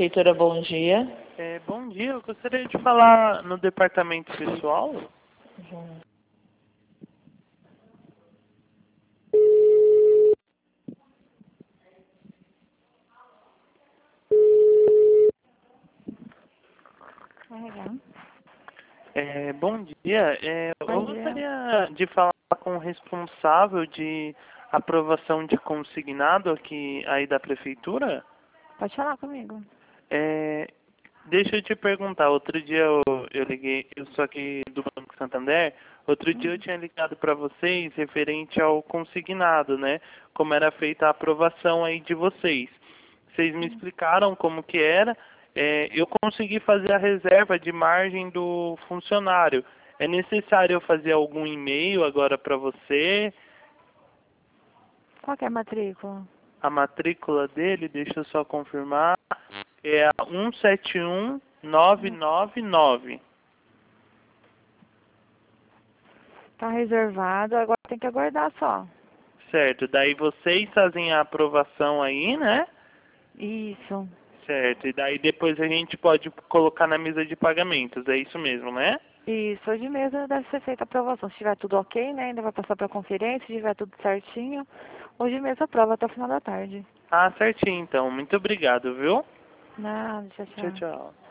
prefeitura, bom dia. Bom dia, eu gostaria de falar no departamento pessoal. Bom dia, eu gostaria de falar com o responsável de aprovação de consignado aqui aí da prefeitura. Pode falar comigo. Deixa eu te perguntar, outro dia eu liguei, eu sou aqui do Banco Santander, outro dia eu tinha ligado para vocês referente ao consignado, né? Como era feita a aprovação aí de vocês. Vocês me explicaram como que era, eu consegui fazer a reserva de margem do funcionário. É necessário eu fazer algum e-mail agora para você? Qual que é a matrícula? A matrícula dele, deixa eu só confirmar, é a 171999. Tá reservado, agora tem que aguardar só. Certo, daí vocês fazem a aprovação aí, né? Isso. Certo, e daí depois a gente pode colocar na mesa de pagamentos, é isso mesmo, né? Isso, hoje mesmo deve ser feita a aprovação. Se tiver tudo ok, né? Ainda vai passar para a conferência, se tiver tudo certinho. Hoje mesmo aprova até o final da tarde. Ah, certinho então. Muito obrigado, viu? Nada, tchau, Tchau, tchau. tchau.